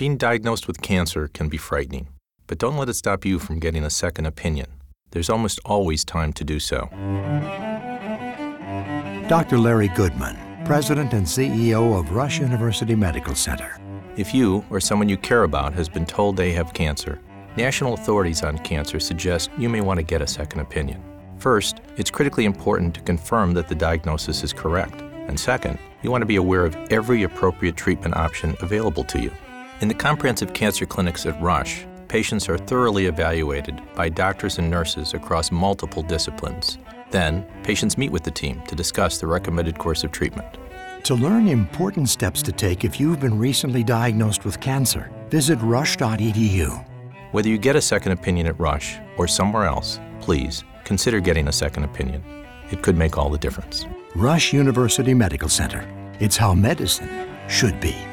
Being diagnosed with cancer can be frightening, but don't let it stop you from getting a second opinion. There's almost always time to do so. Dr. Larry Goodman, President and CEO of Rush University Medical Center. If you or someone you care about has been told they have cancer, national authorities on cancer suggest you may want to get a second opinion. First, it's critically important to confirm that the diagnosis is correct. And second, you want to be aware of every appropriate treatment option available to you. In the comprehensive cancer clinics at Rush, patients are thoroughly evaluated by doctors and nurses across multiple disciplines. Then, patients meet with the team to discuss the recommended course of treatment. To learn important steps to take if you've been recently diagnosed with cancer, visit rush.edu. Whether you get a second opinion at Rush or somewhere else, please consider getting a second opinion. It could make all the difference. Rush University Medical Center. It's how medicine should be.